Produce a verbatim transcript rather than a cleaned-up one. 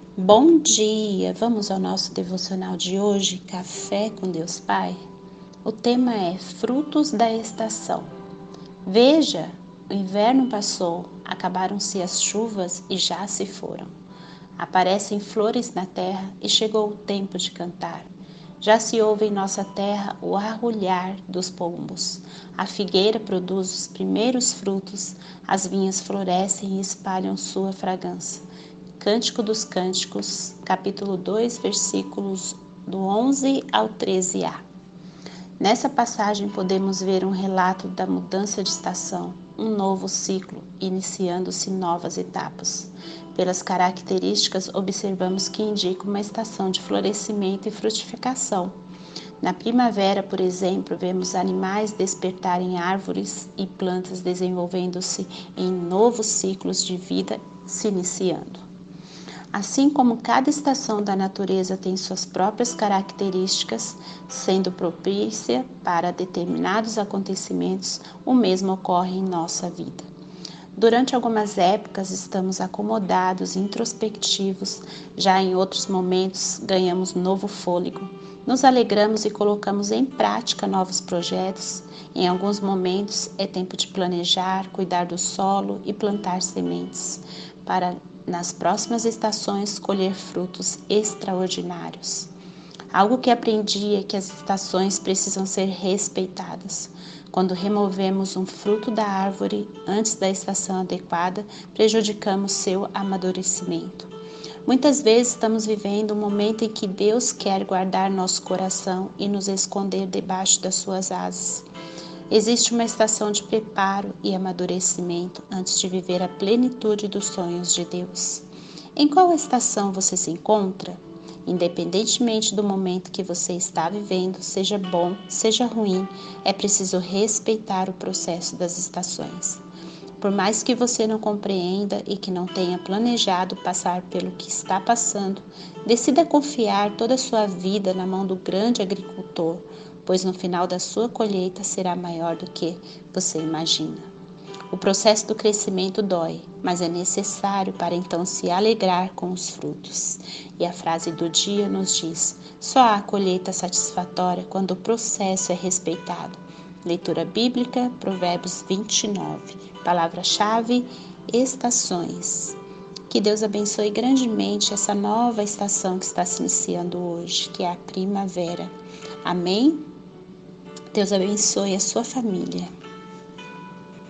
Bom dia! Vamos ao nosso devocional de hoje, Café com Deus Pai? O tema é Frutos da Estação. Veja, o inverno passou, acabaram-se as chuvas e já se foram. Aparecem flores na terra e chegou o tempo de cantar. Já se ouve em nossa terra o arrulhar dos pombos. A figueira produz os primeiros frutos, as vinhas florescem e espalham sua fragrância. Cântico dos Cânticos, capítulo dois, versículos do onze ao treze a. Nessa passagem podemos ver um relato da mudança de estação, um novo ciclo, iniciando-se novas etapas. Pelas características, observamos que indica uma estação de florescimento e frutificação. Na primavera, por exemplo, vemos animais despertarem árvores e plantas desenvolvendo-se em novos ciclos de vida se iniciando. Assim como cada estação da natureza tem suas próprias características, sendo propícia para determinados acontecimentos, o mesmo ocorre em nossa vida. Durante algumas épocas estamos acomodados, introspectivos, já em outros momentos ganhamos novo fôlego, nos alegramos e colocamos em prática novos projetos. Em alguns momentos é tempo de planejar, cuidar do solo e plantar sementes, para nas próximas estações colher frutos extraordinários. Algo que aprendi é que as estações precisam ser respeitadas. Quando removemos um fruto da árvore antes da estação adequada, prejudicamos seu amadurecimento. Muitas vezes estamos vivendo um momento em que Deus quer guardar nosso coração e nos esconder debaixo das suas asas. Existe uma estação de preparo e amadurecimento antes de viver a plenitude dos sonhos de Deus. Em qual estação você se encontra? Independentemente do momento que você está vivendo, seja bom, seja ruim, é preciso respeitar o processo das estações. Por mais que você não compreenda e que não tenha planejado passar pelo que está passando, decida confiar toda a sua vida na mão do grande agricultor, pois no final da sua colheita será maior do que você imagina. O processo do crescimento dói, mas é necessário para então se alegrar com os frutos. E a frase do dia nos diz: só há colheita satisfatória quando o processo é respeitado. Leitura bíblica, Provérbios vinte e nove. Palavra-chave: estações. Que Deus abençoe grandemente essa nova estação que está se iniciando hoje, que é a primavera. Amém? Deus abençoe a sua família.